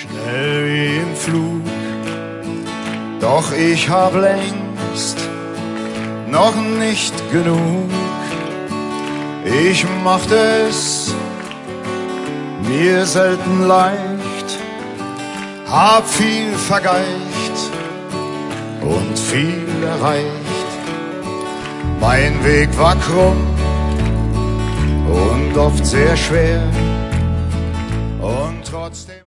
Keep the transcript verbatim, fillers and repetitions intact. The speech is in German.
schnell wie im Flug. Doch ich hab längst noch nicht genug. Ich machte es mir selten leicht, hab viel vergeicht und viel erreicht. Mein Weg war krumm und oft sehr schwer und trotzdem